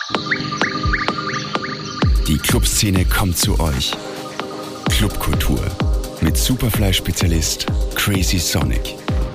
Die Clubszene kommt zu euch. Clubkultur mit Superfly-Spezialist Crazy Sonic.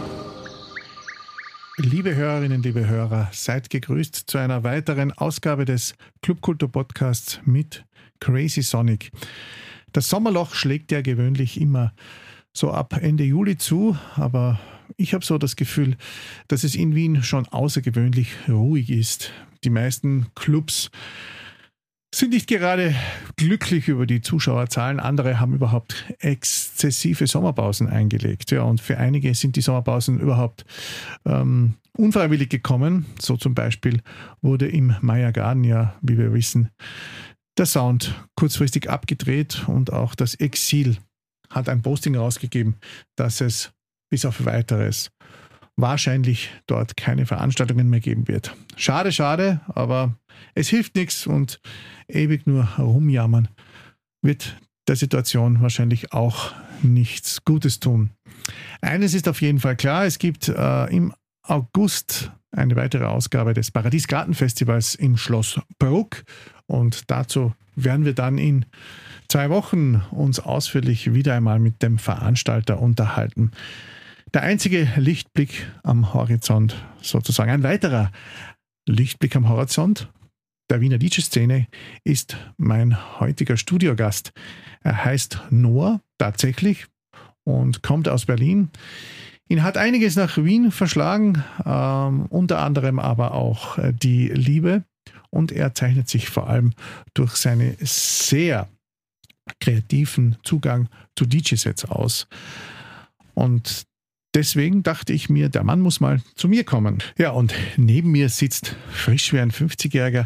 Liebe Hörerinnen, liebe Hörer, seid gegrüßt zu einer weiteren Ausgabe des Clubkultur-Podcasts mit Crazy Sonic. Das Sommerloch schlägt ja gewöhnlich immer so ab Ende Juli zu, aber ich habe so das Gefühl, dass es in Wien schon außergewöhnlich ruhig ist. Die meisten Clubs sind nicht gerade glücklich über die Zuschauerzahlen. Andere haben überhaupt exzessive Sommerpausen eingelegt. Ja, und für einige sind die Sommerpausen überhaupt unfreiwillig gekommen. So zum Beispiel wurde im Meier Garden ja, wie wir wissen, der Sound kurzfristig abgedreht und auch das Exil hat ein Posting rausgegeben, dass es bis auf Weiteres wahrscheinlich dort keine Veranstaltungen mehr geben wird. Schade, schade, aber es hilft nichts und ewig nur rumjammern wird der Situation wahrscheinlich auch nichts Gutes tun. Eines ist auf jeden Fall klar, es gibt im August eine weitere Ausgabe des Paradies-Garten-Festivals im Schloss Bruck und dazu werden wir dann in 2 Wochen uns ausführlich wieder einmal mit dem Veranstalter unterhalten. Der einzige Lichtblick am Horizont, sozusagen ein weiterer Lichtblick am Horizont der Wiener DJ-Szene, ist mein heutiger Studiogast. Er heißt Noah, tatsächlich, und kommt aus Berlin. Ihn hat einiges nach Wien verschlagen, unter anderem aber auch die Liebe. Und er zeichnet sich vor allem durch seinen sehr kreativen Zugang zu DJ-Sets aus. Und deswegen dachte ich mir, der Mann muss mal zu mir kommen. Ja, und neben mir sitzt frisch wie ein 50-Jähriger.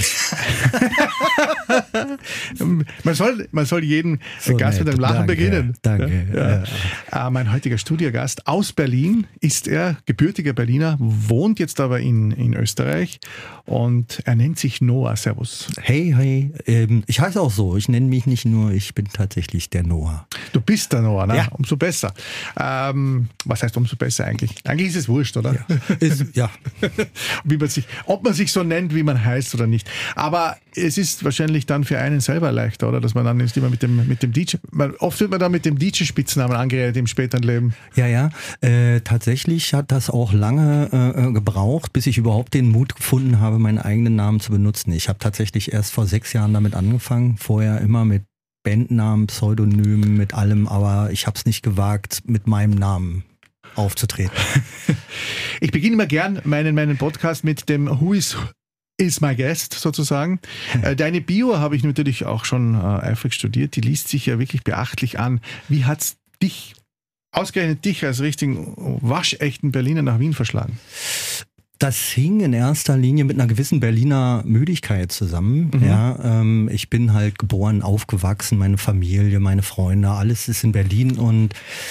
man soll jeden so Gast mit einem Lachen beginnen. Danke. Ja. Mein heutiger Studiogast aus Berlin ist er, gebürtiger Berliner, wohnt jetzt aber in Österreich und er nennt sich Noah. Servus. Hey. Ich heiße auch so. Ich nenne mich nicht nur, ich bin tatsächlich der Noah. Du bist der Noah, ne? Ja. Umso besser. Was heißt umso besser eigentlich? Eigentlich ist es wurscht, oder? Ja. Ob man sich so nennt, wie man heißt oder nicht. Aber es ist wahrscheinlich dann für einen selber leichter, oder? Dass man dann nicht immer mit dem DJ, oft wird man dann mit dem DJ-Spitznamen angeredet im späteren Leben. Ja. Tatsächlich hat das auch lange gebraucht, bis ich überhaupt den Mut gefunden habe, meinen eigenen Namen zu benutzen. Ich habe tatsächlich erst vor 6 Jahren damit angefangen, vorher immer mit Bandnamen, Pseudonymen, mit allem, aber ich habe es nicht gewagt, mit meinem Namen aufzutreten. Ich beginne immer gern meinen Podcast mit dem Who is my guest sozusagen. Deine Bio habe ich natürlich auch schon eifrig studiert. Die liest sich ja wirklich beachtlich an. Wie hat es ausgerechnet dich als richtigen waschechten Berliner nach Wien verschlagen? Das hing in erster Linie mit einer gewissen Berliner Müdigkeit zusammen. Mhm. Ja, ich bin halt geboren, aufgewachsen, meine Familie, meine Freunde, alles ist in Berlin und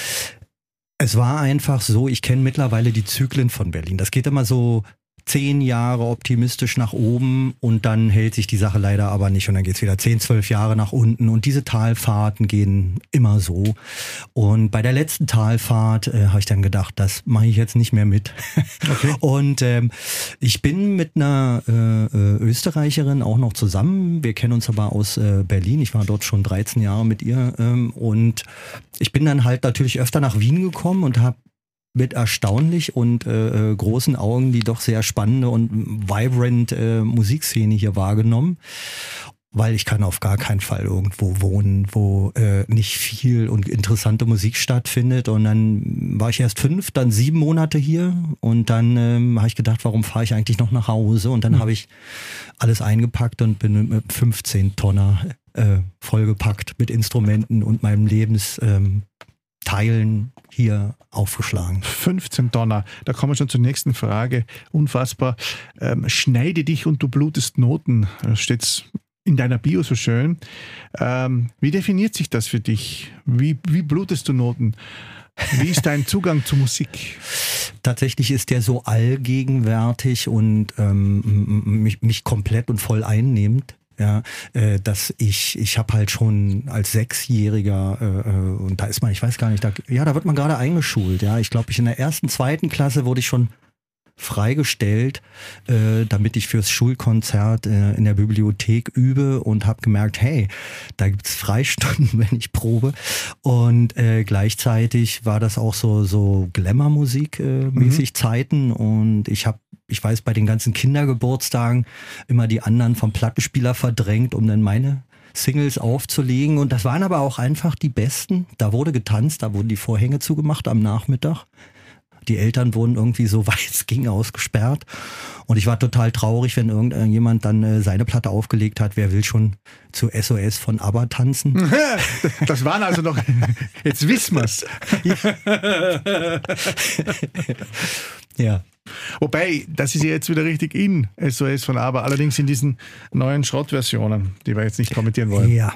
es war einfach so, ich kenne mittlerweile die Zyklen von Berlin. Das geht immer so 10 Jahre optimistisch nach oben und dann hält sich die Sache leider aber nicht und dann geht es wieder 10, 12 Jahre nach unten und diese Talfahrten gehen immer so. Und bei der letzten Talfahrt habe ich dann gedacht, das mache ich jetzt nicht mehr mit. Okay. Und ich bin mit einer Österreicherin auch noch zusammen. Wir kennen uns aber aus Berlin. Ich war dort schon 13 Jahre mit ihr und ich bin dann halt natürlich öfter nach Wien gekommen und habe mit erstaunlich und großen Augen die doch sehr spannende und vibrant Musikszene hier wahrgenommen. Weil ich kann auf gar keinen Fall irgendwo wohnen, wo nicht viel und interessante Musik stattfindet. Und dann war ich erst 5, dann 7 Monate hier. Und dann habe ich gedacht, warum fahre ich eigentlich noch nach Hause? Und dann habe ich alles eingepackt und bin mit 15 Tonner vollgepackt mit Instrumenten und meinem Lebensteilen hier aufgeschlagen. 15 Tonner, da kommen wir schon zur nächsten Frage. Unfassbar. Schneide dich und du blutest Noten, steht's in deiner Bio so schön. Wie definiert sich das für dich? Wie blutest du Noten? Wie ist dein Zugang zu Musik? Tatsächlich ist der so allgegenwärtig und mich komplett und voll einnehmend. Ja, dass ich habe halt schon als 6-Jähriger und da ist man, ich weiß gar nicht, da wird man gerade eingeschult. Ja, ich glaube, in der 1., 2. Klasse wurde ich schon freigestellt, damit ich fürs Schulkonzert in der Bibliothek übe und habe gemerkt, hey, da gibt's Freistunden, wenn ich probe. Und gleichzeitig war das auch so Glamour-Musik mäßig Zeiten und ich weiß, bei den ganzen Kindergeburtstagen immer die anderen vom Plattenspieler verdrängt, um dann meine Singles aufzulegen. Und das waren aber auch einfach die besten. Da wurde getanzt, da wurden die Vorhänge zugemacht am Nachmittag. Die Eltern wurden irgendwie so weit es ging ausgesperrt. Und ich war total traurig, wenn irgendjemand dann seine Platte aufgelegt hat. Wer will schon zu SOS von ABBA tanzen? Das waren also noch, jetzt wissen wir's. Ja. Wobei, das ist ja jetzt wieder richtig in SOS von ABBA, allerdings in diesen neuen Schrottversionen, die wir jetzt nicht kommentieren wollen. Ja.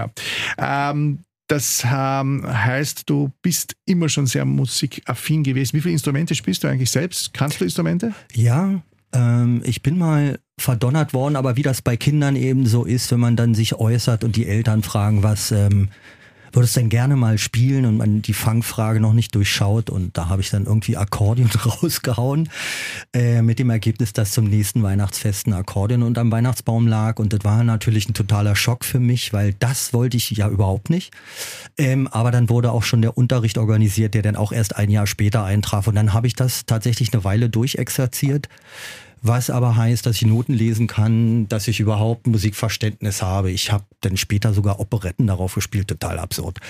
Das heißt, du bist immer schon sehr musikaffin gewesen. Wie viele Instrumente spielst du eigentlich selbst? Kannst du Instrumente? Ja, ich bin mal verdonnert worden, aber wie das bei Kindern eben so ist, wenn man dann sich äußert und die Eltern fragen, was würdest du denn gerne mal spielen und man die Fangfrage noch nicht durchschaut und da habe ich dann irgendwie Akkordeon rausgehauen mit dem Ergebnis, dass zum nächsten Weihnachtsfest ein Akkordeon unterm Weihnachtsbaum lag und das war natürlich ein totaler Schock für mich, weil das wollte ich ja überhaupt nicht. Aber dann wurde auch schon der Unterricht organisiert, der dann auch erst ein Jahr später eintraf und dann habe ich das tatsächlich eine Weile durchexerziert. Was aber heißt, dass ich Noten lesen kann, dass ich überhaupt Musikverständnis habe. Ich habe dann später sogar Operetten darauf gespielt, total absurd.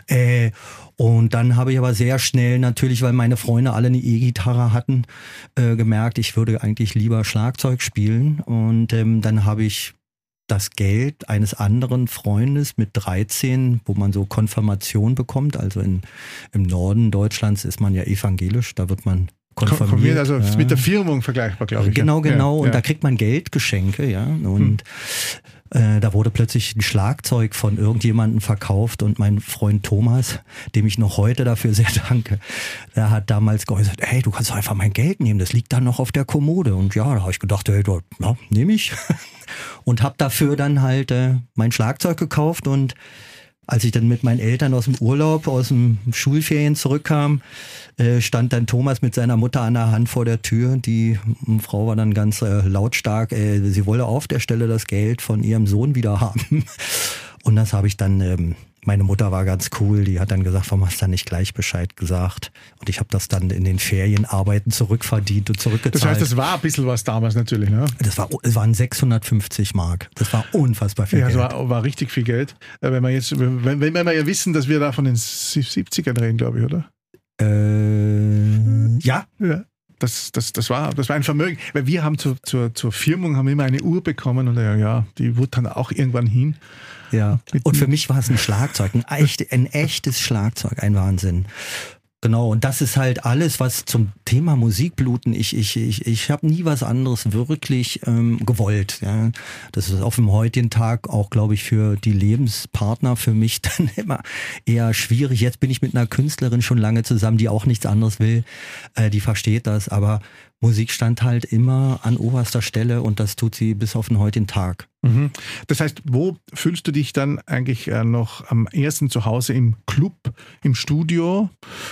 Und dann habe ich aber sehr schnell natürlich, weil meine Freunde alle eine E-Gitarre hatten, gemerkt, ich würde eigentlich lieber Schlagzeug spielen. Und dann habe ich das Geld eines anderen Freundes mit 13, wo man so Konfirmation bekommt. Also im Norden Deutschlands ist man ja evangelisch, da wird man konfirmiert, also mit der Firmung vergleichbar, glaube ich. Genau. Und da kriegt man Geldgeschenke, ja. Und da wurde plötzlich ein Schlagzeug von irgendjemandem verkauft und mein Freund Thomas, dem ich noch heute dafür sehr danke, der hat damals geäußert, hey, du kannst doch einfach mein Geld nehmen, das liegt dann noch auf der Kommode. Und ja, da habe ich gedacht, hey, ja, nehme ich. Und habe dafür dann halt mein Schlagzeug gekauft und als ich dann mit meinen Eltern aus dem Urlaub, aus dem Schulferien zurückkam, stand dann Thomas mit seiner Mutter an der Hand vor der Tür. Die Frau war dann ganz lautstark, sie wolle auf der Stelle das Geld von ihrem Sohn wieder haben. Und das habe ich dann, meine Mutter war ganz cool, die hat dann gesagt, warum hast du dann nicht gleich Bescheid gesagt? Und ich habe das dann in den Ferienarbeiten zurückverdient und zurückgezahlt. Das heißt, das war ein bisschen was damals natürlich, ne? Es waren 650 Mark. Das war unfassbar viel Geld. Ja, das war richtig viel Geld. Wenn wir ja wissen, dass wir da von den 70ern reden, glaube ich, oder? Ja. Das war ein Vermögen. Weil wir haben zur Firmung haben immer eine Uhr bekommen und ja, die wurde dann auch irgendwann hin. Ja. Und für mich war es ein Schlagzeug, ein echtes Schlagzeug, ein Wahnsinn. Genau, und das ist halt alles, was zum Thema Musikbluten, ich habe nie was anderes wirklich gewollt. Ja. Das ist auf dem heutigen Tag auch, glaube ich, für die Lebenspartner für mich dann immer eher schwierig. Jetzt bin ich mit einer Künstlerin schon lange zusammen, die auch nichts anderes will, die versteht das, aber Musik stand halt immer an oberster Stelle und das tut sie bis auf den heutigen Tag. Mhm. Das heißt, wo fühlst du dich dann eigentlich noch am ersten zu Hause? Im Club, im Studio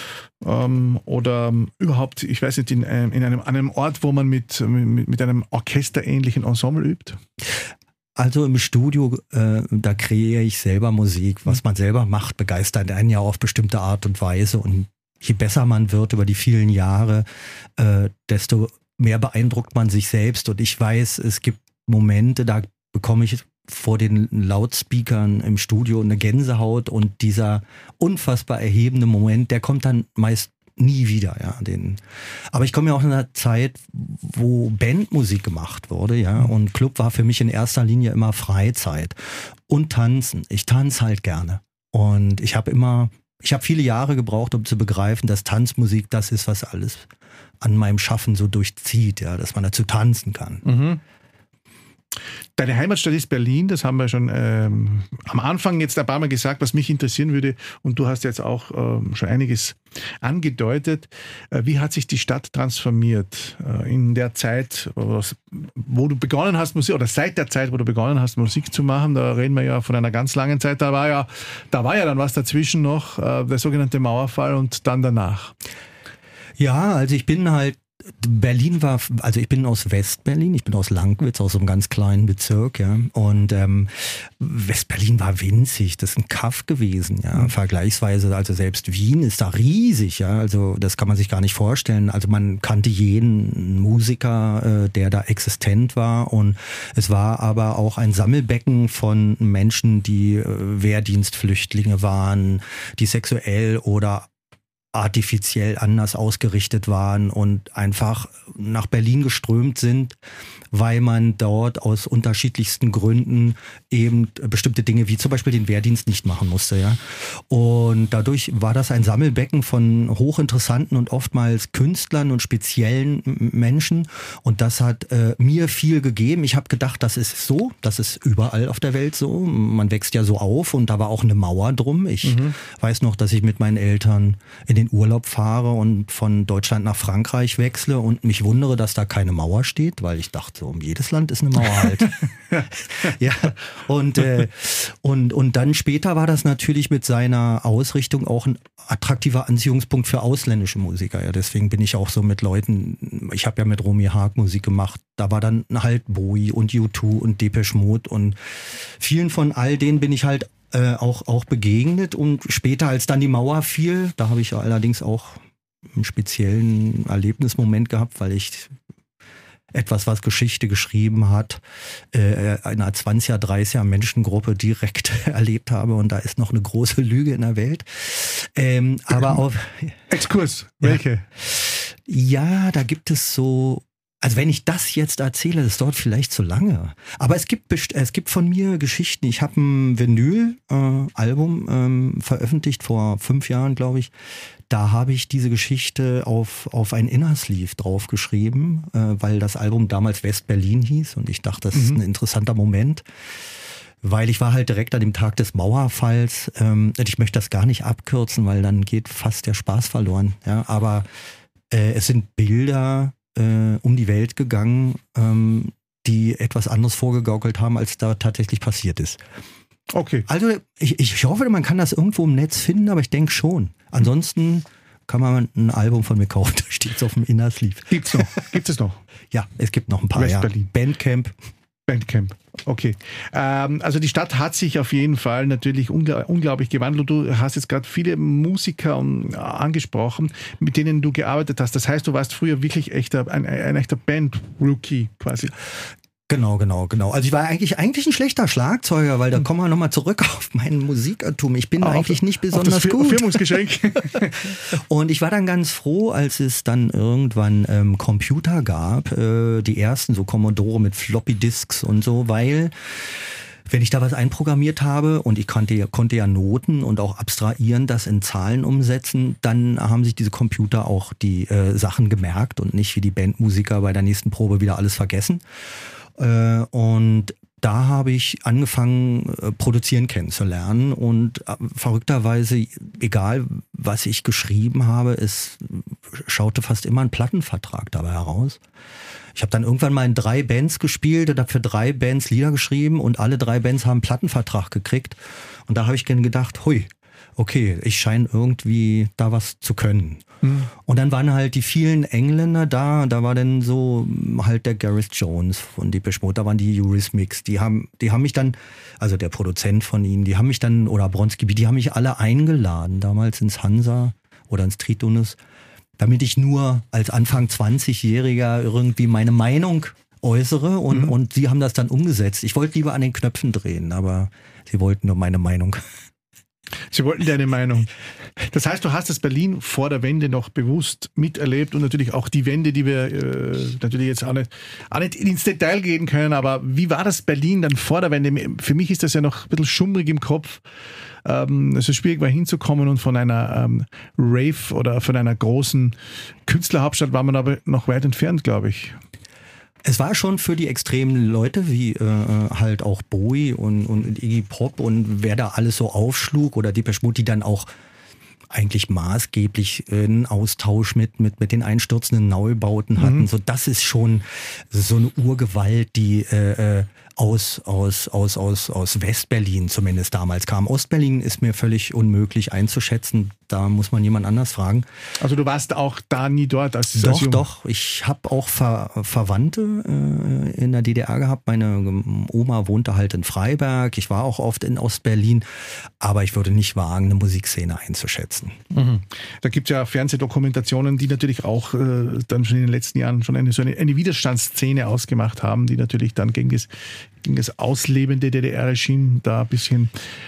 oder überhaupt, ich weiß nicht, an einem Ort, wo man mit einem orchesterähnlichen Ensemble übt? Also im Studio, da kreiere ich selber Musik. Was man selber macht, begeistert einen ja auf bestimmte Art und Weise und je besser man wird über die vielen Jahre, desto mehr beeindruckt man sich selbst. Und ich weiß, es gibt Momente, da bekomme ich vor den Lautspeakern im Studio eine Gänsehaut und dieser unfassbar erhebende Moment, der kommt dann meist nie wieder. Ja, aber ich komme ja auch in einer Zeit, wo Bandmusik gemacht wurde, ja, und Club war für mich in erster Linie immer Freizeit und Tanzen. Ich tanze halt gerne und ich habe viele Jahre gebraucht, um zu begreifen, dass Tanzmusik das ist, was alles an meinem Schaffen so durchzieht, ja, dass man dazu tanzen kann. Mhm. Deine Heimatstadt ist Berlin, das haben wir schon am Anfang jetzt ein paar Mal gesagt, was mich interessieren würde, und du hast jetzt auch schon einiges angedeutet. Wie hat sich die Stadt transformiert in der Zeit, wo du begonnen hast, Musik, oder seit der Zeit, wo du begonnen hast, Musik zu machen? Da reden wir ja von einer ganz langen Zeit. Da war ja dann was dazwischen noch, der sogenannte Mauerfall und dann danach. Ja, also ich bin halt Berlin war, also ich bin aus Westberlin, ich bin aus Lankwitz, aus so einem ganz kleinen Bezirk, ja. Und Westberlin war winzig, das ist ein Kaff gewesen, ja, vergleichsweise. Also selbst Wien ist da riesig, ja. Also das kann man sich gar nicht vorstellen. Also man kannte jeden Musiker, der da existent war. Und es war aber auch ein Sammelbecken von Menschen, die Wehrdienstflüchtlinge waren, die sexuell oder artifiziell anders ausgerichtet waren und einfach nach Berlin geströmt sind, weil man dort aus unterschiedlichsten Gründen eben bestimmte Dinge wie zum Beispiel den Wehrdienst nicht machen musste. Ja? Und dadurch war das ein Sammelbecken von hochinteressanten und oftmals Künstlern und speziellen Menschen. Und das hat mir viel gegeben. Ich habe gedacht, das ist so, das ist überall auf der Welt so. Man wächst ja so auf und da war auch eine Mauer drum. Ich weiß noch, dass ich mit meinen Eltern in den Urlaub fahre und von Deutschland nach Frankreich wechsle und mich wundere, dass da keine Mauer steht, weil ich dachte, um jedes Land ist eine Mauer halt. Ja, und dann später war das natürlich mit seiner Ausrichtung auch ein attraktiver Anziehungspunkt für ausländische Musiker. Ja, deswegen bin ich auch so mit Leuten, ich habe ja mit Romy Haag Musik gemacht, da war dann halt Bowie und U2 und Depeche Mode und vielen von all denen bin ich halt auch begegnet und später, als dann die Mauer fiel, da habe ich allerdings auch einen speziellen Erlebnismoment gehabt, weil ich etwas, was Geschichte geschrieben hat, einer 20er, 30er Menschengruppe direkt erlebt habe und da ist noch eine große Lüge in der Welt. Aber auf Exkurs, welche? Ja, da gibt es so. Also wenn ich das jetzt erzähle, das dauert vielleicht zu lange. Aber es gibt von mir Geschichten. Ich habe ein Vinyl-Album veröffentlicht vor 5 Jahren, glaube ich. Da habe ich diese Geschichte auf ein Inner Sleeve draufgeschrieben, weil das Album damals West-Berlin hieß. Und ich dachte, das ist ein interessanter Moment. Weil ich war halt direkt an dem Tag des Mauerfalls. Ich möchte das gar nicht abkürzen, weil dann geht fast der Spaß verloren. Ja, aber es sind Bilder um die Welt gegangen, die etwas anderes vorgegaukelt haben, als da tatsächlich passiert ist. Okay. Also ich hoffe, man kann das irgendwo im Netz finden, aber ich denke schon. Ansonsten kann man ein Album von mir kaufen, da steht es auf dem Inner Sleeve. Gibt's noch? Gibt es noch? Ja, es gibt noch ein paar. West-Berlin. Bandcamp. Okay. Also die Stadt hat sich auf jeden Fall natürlich unglaublich gewandelt. Du hast jetzt gerade viele Musiker angesprochen, mit denen du gearbeitet hast. Das heißt, du warst früher wirklich ein echter Band-Rookie quasi. Genau. Also ich war eigentlich ein schlechter Schlagzeuger, weil da kommen wir nochmal zurück auf mein Musikertum. Ich bin eigentlich nicht besonders gut. Firmungsgeschenk. Und ich war dann ganz froh, als es dann irgendwann Computer gab, die ersten, so Commodore mit Floppy Disks und so, weil wenn ich da was einprogrammiert habe und ich konnte ja Noten und auch abstrahieren, das in Zahlen umsetzen, dann haben sich diese Computer auch die Sachen gemerkt und nicht wie die Bandmusiker bei der nächsten Probe wieder alles vergessen. Und da habe ich angefangen, Produzieren kennenzulernen und verrückterweise, egal was ich geschrieben habe, es schaute fast immer ein Plattenvertrag dabei heraus. Ich habe dann irgendwann mal in 3 Bands gespielt und habe für 3 Bands Lieder geschrieben und alle 3 Bands haben einen Plattenvertrag gekriegt. Und da habe ich dann gedacht, hui, okay, ich scheine irgendwie da was zu können. Und dann waren halt die vielen Engländer da war dann so halt der Gareth Jones von Depeche Mode, da waren die Eurythmics, die haben mich dann, also der Produzent von ihnen, die haben mich dann, oder Bronski, die haben mich alle eingeladen, damals ins Hansa oder ins Tritonus, damit ich nur als Anfang 20-Jähriger irgendwie meine Meinung äußere und sie haben das dann umgesetzt. Ich wollte lieber an den Knöpfen drehen, aber sie wollten nur meine Meinung. Sie wollten deine Meinung. Das heißt, du hast das Berlin vor der Wende noch bewusst miterlebt und natürlich auch die Wende, die wir natürlich jetzt auch nicht ins Detail gehen können, aber wie war das Berlin dann vor der Wende? Für mich ist das ja noch ein bisschen schummrig im Kopf. Es ist schwierig, mal hinzukommen und von einer Rave oder von einer großen Künstlerhauptstadt war man aber noch weit entfernt, glaube ich. Es war schon für die extremen Leute wie halt auch Bowie und Iggy Pop und wer da alles so aufschlug oder Depeche Mode, die dann auch eigentlich maßgeblich einen Austausch mit den einstürzenden Neubauten hatten. So, das ist schon so eine Urgewalt, die aus Westberlin zumindest damals kam. Ostberlin ist mir völlig unmöglich einzuschätzen. da muss man jemand anders fragen. Also du warst auch da nie dort? Doch. Ich habe auch Verwandte in der DDR gehabt. Meine Oma wohnte halt in Freiberg. Ich war auch oft in Ostberlin. Aber ich würde nicht wagen, eine Musikszene einzuschätzen. Mhm. Da gibt es ja Fernsehdokumentationen, die natürlich auch dann schon in den letzten Jahren schon eine Widerstandsszene ausgemacht haben, die natürlich dann gegen das auslebende DDR-Regime da ein bisschen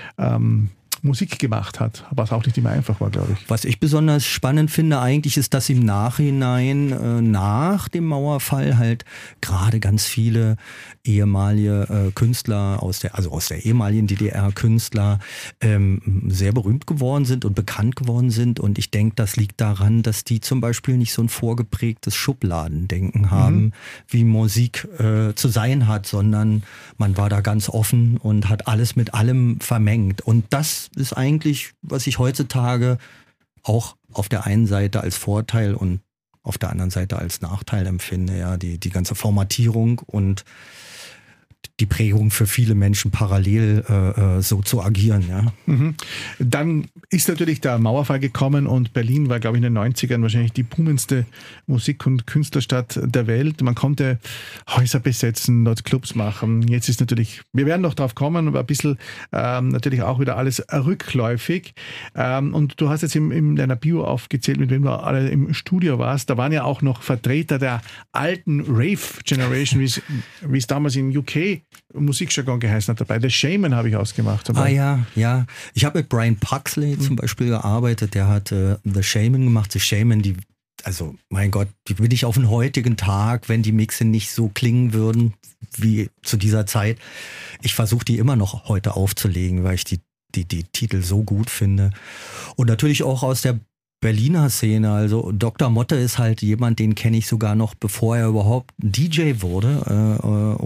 Musik gemacht hat, was auch nicht immer einfach war, glaube ich. Was ich besonders spannend finde eigentlich, ist, dass im Nachhinein, nach dem Mauerfall halt gerade ganz viele ehemalige Künstler aus der ehemaligen DDR Künstler sehr berühmt geworden sind und bekannt geworden sind. Und ich denke, das liegt daran, dass die zum Beispiel nicht so ein vorgeprägtes Schubladendenken haben, wie Musik zu sein hat, sondern man war da ganz offen und hat alles mit allem vermengt. Und das ist eigentlich, was ich heutzutage auch auf der einen Seite als Vorteil und auf der anderen Seite als Nachteil empfinde, ja, die ganze Formatierung und die Prägung für viele Menschen parallel so zu agieren. Ja. Mhm. Dann ist natürlich der Mauerfall gekommen und Berlin war, glaube ich, in den 90ern wahrscheinlich die boomendste Musik- und Künstlerstadt der Welt. Man konnte Häuser besetzen, dort Clubs machen. Jetzt ist natürlich, wir werden noch drauf kommen, aber ein bisschen natürlich auch wieder alles rückläufig. Und du hast jetzt in deiner Bio aufgezählt, mit wem du alle im Studio warst. Da waren ja auch noch Vertreter der alten Rave-Generation, wie es damals in UK Musikjargon geheißen hat dabei. The Shaman habe ich ausgemacht. Ja. Ich habe mit Brian Pugsley zum Beispiel gearbeitet. Der hat The Shaman gemacht. The Shaman, also mein Gott, die will ich auf den heutigen Tag, wenn die Mixe nicht so klingen würden wie zu dieser Zeit. Ich versuche die immer noch heute aufzulegen, weil ich die Titel so gut finde. Und natürlich auch aus der Berliner Szene, also Dr. Motte ist halt jemand, den kenne ich sogar noch, bevor er überhaupt DJ wurde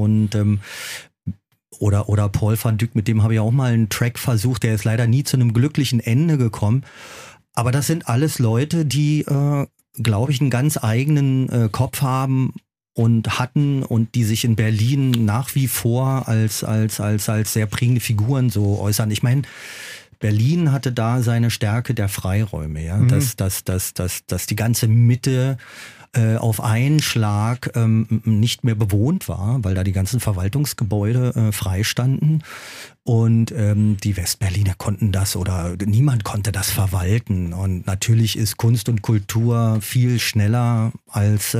oder Paul van Dyk, mit dem habe ich auch mal einen Track versucht, der ist leider nie zu einem glücklichen Ende gekommen, aber das sind alles Leute, die, glaube ich, einen ganz eigenen Kopf haben und hatten und die sich in Berlin nach wie vor als sehr prägende Figuren so äußern. Ich meine, Berlin hatte da seine Stärke der Freiräume, ja, dass die ganze Mitte auf einen Schlag nicht mehr bewohnt war, weil da die ganzen Verwaltungsgebäude frei standen und die Westberliner konnten das oder niemand konnte das verwalten und natürlich ist Kunst und Kultur viel schneller als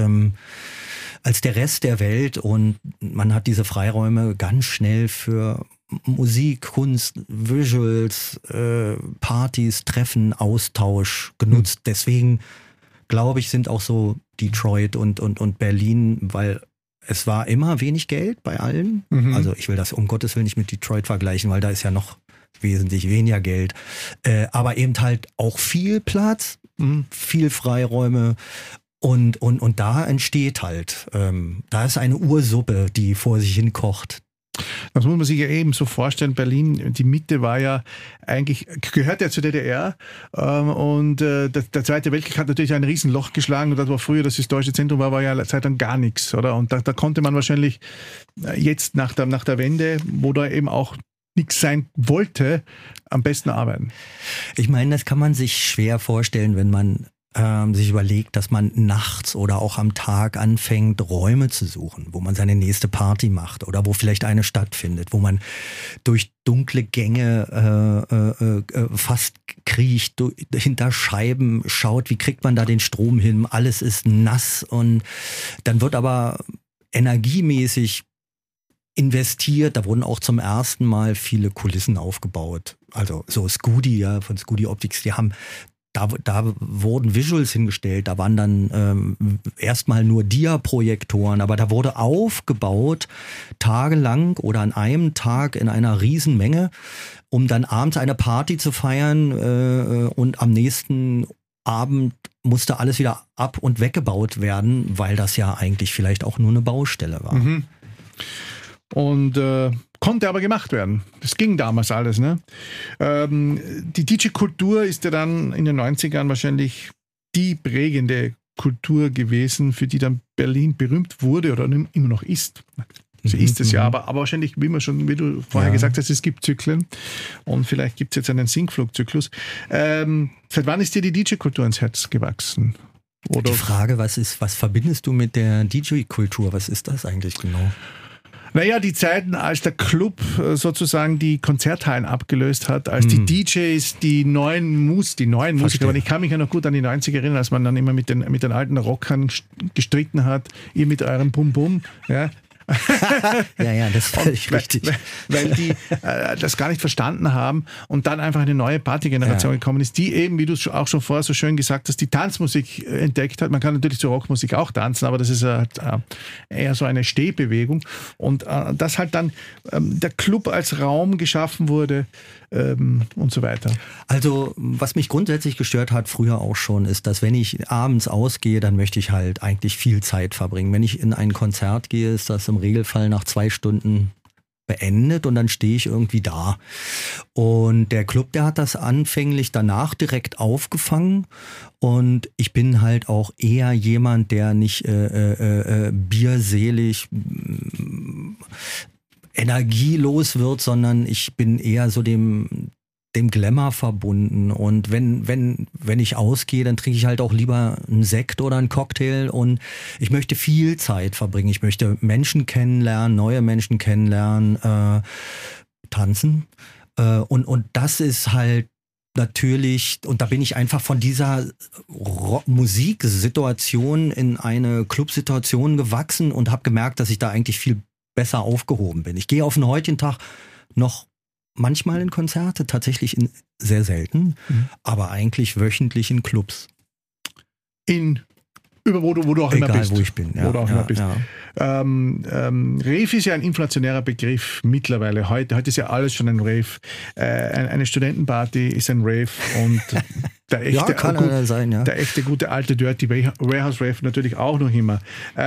der Rest der Welt und man hat diese Freiräume ganz schnell für Musik, Kunst, Visuals, Partys, Treffen, Austausch genutzt. Deswegen glaube ich, sind auch so Detroit und Berlin, weil es war immer wenig Geld bei allen. Also ich will das um Gottes Willen nicht mit Detroit vergleichen, weil da ist ja noch wesentlich weniger Geld. Aber eben halt auch viel Platz, viel Freiräume. Und da entsteht halt, da ist eine Ursuppe, die vor sich hin kocht. Das muss man sich ja eben so vorstellen. Berlin, die Mitte war ja eigentlich, gehört ja zur DDR und der Zweite Weltkrieg hat natürlich ein Riesenloch geschlagen und das war früher das historische Zentrum, war ja zeitlang gar nichts, oder? Und da konnte man wahrscheinlich jetzt nach der Wende, wo da eben auch nichts sein wollte, am besten arbeiten. Ich meine, das kann man sich schwer vorstellen, wenn man sich überlegt, dass man nachts oder auch am Tag anfängt, Räume zu suchen, wo man seine nächste Party macht oder wo vielleicht eine stattfindet, wo man durch dunkle Gänge fast kriecht, hinter Scheiben schaut, wie kriegt man da den Strom hin, alles ist nass und dann wird aber energiemäßig investiert, da wurden auch zum ersten Mal viele Kulissen aufgebaut, also so Scudi, ja, von Scudi Optics, die haben da wurden Visuals hingestellt, da waren dann erstmal nur Dia-Projektoren, aber da wurde aufgebaut, tagelang oder an einem Tag in einer Riesenmenge, um dann abends eine Party zu feiern und am nächsten Abend musste alles wieder ab- und weggebaut werden, weil das ja eigentlich vielleicht auch nur eine Baustelle war. Und konnte aber gemacht werden. Das ging damals alles. Ne? Die DJ-Kultur ist ja dann in den 90ern wahrscheinlich die prägende Kultur gewesen, für die dann Berlin berühmt wurde oder immer noch ist. So ist es ja, aber wahrscheinlich, wie du vorher gesagt hast, es gibt Zyklen und vielleicht gibt es jetzt einen Sinkflugzyklus. Seit wann ist dir die DJ-Kultur ans Herz gewachsen? Oder? Die Frage, was verbindest du mit der DJ-Kultur? Was ist das eigentlich genau? Naja, die Zeiten, als der Club sozusagen die Konzerthallen abgelöst hat, als die DJs die neuen Musiker, aber ich kann mich ja noch gut an die 90er erinnern, als man dann immer mit den alten Rockern gestritten hat, ihr mit eurem Bum-Bum, ja. Ja, das ist völlig richtig. Weil die das gar nicht verstanden haben und dann einfach eine neue Partygeneration gekommen ist, die eben, wie du auch schon vorher so schön gesagt hast, die Tanzmusik entdeckt hat. Man kann natürlich zur Rockmusik auch tanzen, aber das ist halt eher so eine Stehbewegung. Und dass halt dann der Club als Raum geschaffen wurde und so weiter. Also, was mich grundsätzlich gestört hat, früher auch schon, ist, dass wenn ich abends ausgehe, dann möchte ich halt eigentlich viel Zeit verbringen. Wenn ich in ein Konzert gehe, ist das im Regelfall nach 2 Stunden beendet und dann stehe ich irgendwie da. Und der Club, der hat das anfänglich danach direkt aufgefangen und ich bin halt auch eher jemand, der nicht bierselig energielos wird, sondern ich bin eher so dem Glamour verbunden und wenn ich ausgehe, dann trinke ich halt auch lieber einen Sekt oder einen Cocktail und ich möchte viel Zeit verbringen. Ich möchte Menschen kennenlernen, neue Menschen kennenlernen, tanzen und das ist halt natürlich, und da bin ich einfach von dieser Musiksituation in eine Clubsituation gewachsen und habe gemerkt, dass ich da eigentlich viel besser aufgehoben bin. Ich gehe auf den heutigen Tag noch manchmal in Konzerte, tatsächlich sehr selten, aber eigentlich wöchentlich in Clubs. Wo du auch immer bist. Egal, wo ich bin. Wo du auch immer bist. Rave ist ja ein inflationärer Begriff mittlerweile. Heute ist ja alles schon ein Rave. Eine Studentenparty ist ein Rave und der echte, der echte gute alte Dirty Warehouse Rave natürlich auch noch immer.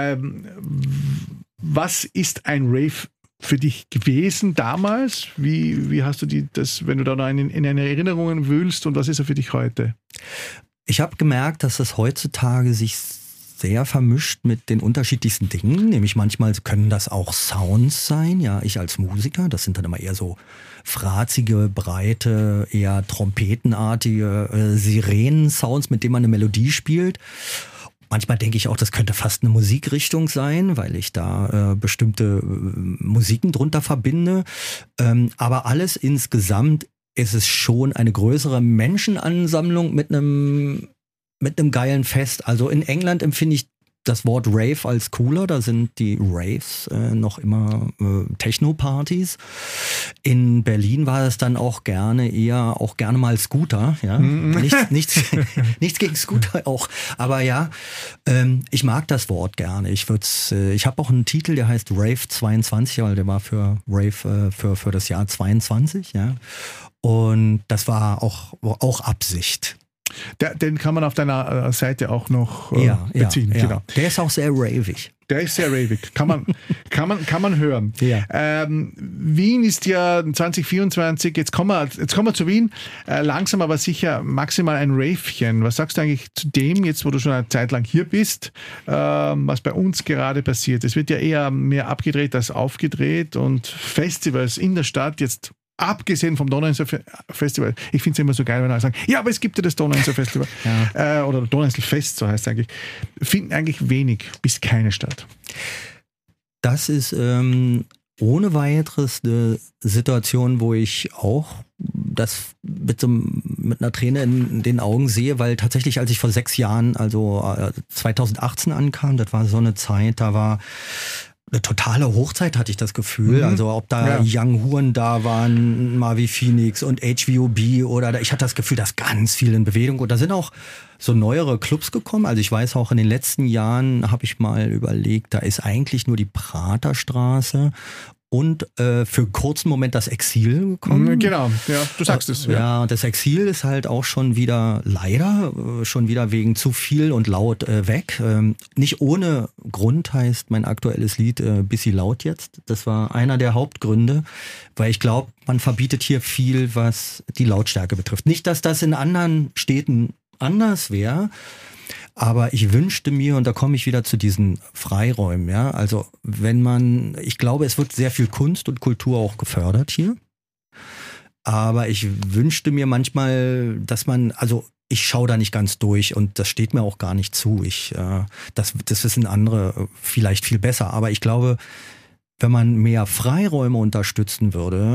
Was ist ein Rave für dich gewesen damals? Wie hast du das, wenn du da noch in deine Erinnerungen wühlst und was ist er für dich heute? Ich habe gemerkt, dass das heutzutage sich sehr vermischt mit den unterschiedlichsten Dingen, nämlich manchmal können das auch Sounds sein, ja, ich als Musiker, das sind dann immer eher so frazige, breite, eher trompetenartige Sirenen-Sounds, mit denen man eine Melodie spielt. Manchmal denke ich auch, das könnte fast eine Musikrichtung sein, weil ich da bestimmte Musiken drunter verbinde. Aber alles insgesamt ist es schon eine größere Menschenansammlung mit einem geilen Fest. Also in England empfinde ich das Wort Rave als cooler, da sind die Raves noch immer Techno-Partys. In Berlin war es dann auch gerne mal Scooter, ja. Nichts gegen Scooter auch, aber ja, ich mag das Wort gerne. Ich habe auch einen Titel, der heißt Rave 22, weil der war für Rave für das Jahr 22, ja. Und das war auch Absicht. Den kann man auf deiner Seite auch noch beziehen. Ja. Genau. Der ist auch sehr ravig. Der ist sehr ravig. Kann man hören. Ja. Wien ist ja 2024, jetzt kommen wir zu Wien, langsam aber sicher maximal ein Ravechen. Was sagst du eigentlich zu dem, jetzt wo du schon eine Zeit lang hier bist, was bei uns gerade passiert? Es wird ja eher mehr abgedreht als aufgedreht und Festivals in der Stadt jetzt. Abgesehen vom Donauinsel Festival. Ich finde es immer so geil, wenn alle sagen, ja, aber es gibt ja das Donauinsel Festival. Oder Donauinsel Fest, so heißt es eigentlich. Finden eigentlich wenig bis keine statt. Das ist ohne weiteres eine Situation, wo ich auch das mit einer Träne in den Augen sehe, weil tatsächlich, als ich vor 6 Jahren, also 2018 ankam, das war so eine Zeit, da war eine totale Hochzeit, hatte ich das Gefühl. Also ob da Young Huren da waren, Marvi Phoenix und HVOB oder ich hatte das Gefühl, dass ganz viel in Bewegung und da sind auch so neuere Clubs gekommen. Also ich weiß auch, in den letzten Jahren habe ich mal überlegt, da ist eigentlich nur die Praterstraße und für einen kurzen Moment das Exil gekommen. Genau, ja, du sagst es. Ja, und das Exil ist halt auch schon wieder, leider, schon wieder wegen zu viel und laut weg. Nicht ohne Grund heißt mein aktuelles Lied Bissi laut jetzt. Das war einer der Hauptgründe, weil ich glaube, man verbietet hier viel, was die Lautstärke betrifft. Nicht, dass das in anderen Städten anders wäre, Aber ich wünschte mir, und da komme ich wieder zu diesen Freiräumen, ja, also ich glaube, es wird sehr viel Kunst und Kultur auch gefördert hier. Aber ich wünschte mir manchmal, dass ich schaue da nicht ganz durch und das steht mir auch gar nicht zu. Das wissen andere vielleicht viel besser. Aber ich glaube, wenn man mehr Freiräume unterstützen würde,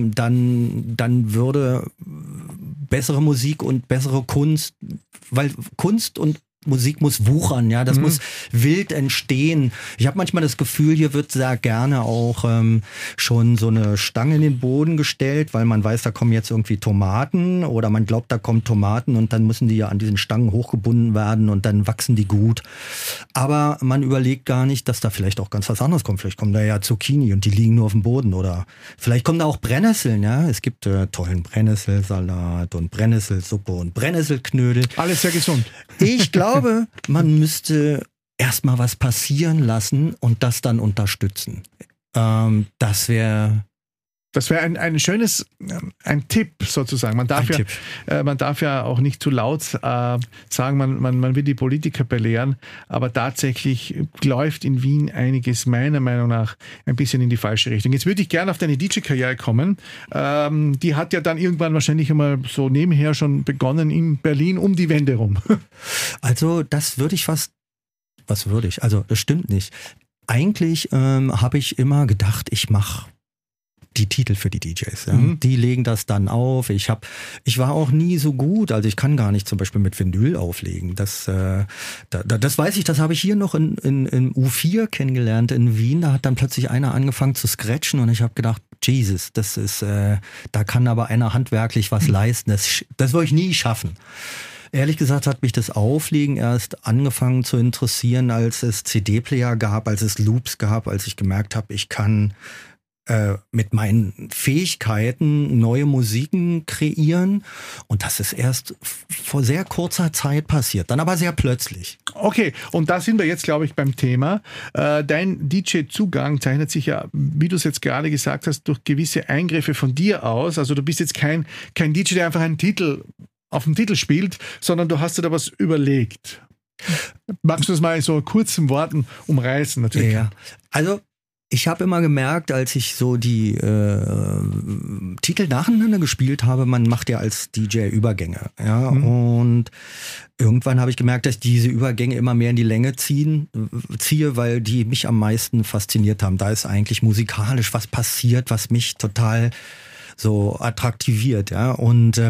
dann würde bessere Musik und bessere Kunst, weil Kunst und Musik muss wuchern, ja, das muss wild entstehen. Ich habe manchmal das Gefühl, hier wird sehr gerne auch schon so eine Stange in den Boden gestellt, weil man weiß, da kommen jetzt irgendwie Tomaten oder man glaubt, da kommen Tomaten und dann müssen die ja an diesen Stangen hochgebunden werden und dann wachsen die gut. Aber man überlegt gar nicht, dass da vielleicht auch ganz was anderes kommt. Vielleicht kommen da ja Zucchini und die liegen nur auf dem Boden oder vielleicht kommen da auch Brennnesseln, ja. Es gibt tollen Brennnesselsalat und Brennnesselsuppe und Brennnesselknödel. Alles sehr gesund. Ich glaube, man müsste erstmal was passieren lassen und das dann unterstützen. Das wäre ein schönes, ein Tipp sozusagen. Man darf ja auch nicht zu laut sagen, man will die Politiker belehren, aber tatsächlich läuft in Wien einiges meiner Meinung nach ein bisschen in die falsche Richtung. Jetzt würde ich gerne auf deine DJ-Karriere kommen. Die hat ja dann irgendwann wahrscheinlich einmal so nebenher schon begonnen in Berlin um die Wende rum. Also das würde ich also das stimmt nicht. Eigentlich habe ich immer gedacht, ich mache die Titel für die DJs. Ja. Die legen das dann auf. Ich war auch nie so gut, also ich kann gar nicht zum Beispiel mit Vinyl auflegen. Das weiß ich, das habe ich hier noch in U4 kennengelernt in Wien. Da hat dann plötzlich einer angefangen zu scratchen und ich habe gedacht, Jesus, das ist, da kann aber einer handwerklich was leisten. Das will ich nie schaffen. Ehrlich gesagt hat mich das Auflegen erst angefangen zu interessieren, als es CD-Player gab, als es Loops gab, als ich gemerkt habe, ich kann mit meinen Fähigkeiten neue Musiken kreieren. Und das ist erst vor sehr kurzer Zeit passiert, dann aber sehr plötzlich. Okay, und da sind wir jetzt, glaube ich, beim Thema. Dein DJ-Zugang zeichnet sich ja, wie du es jetzt gerade gesagt hast, durch gewisse Eingriffe von dir aus. Also du bist jetzt kein DJ, der einfach einen Titel auf dem Titel spielt, sondern du hast dir da was überlegt. Magst du das mal in so kurzen Worten umreißen? Natürlich. Ja, also ich habe immer gemerkt, als ich so die Titel nacheinander gespielt habe, man macht ja als DJ Übergänge. Ja? Und irgendwann habe ich gemerkt, dass ich diese Übergänge immer mehr in die Länge ziehe, weil die mich am meisten fasziniert haben. Da ist eigentlich musikalisch was passiert, was mich total so attraktiviert. Ja? Und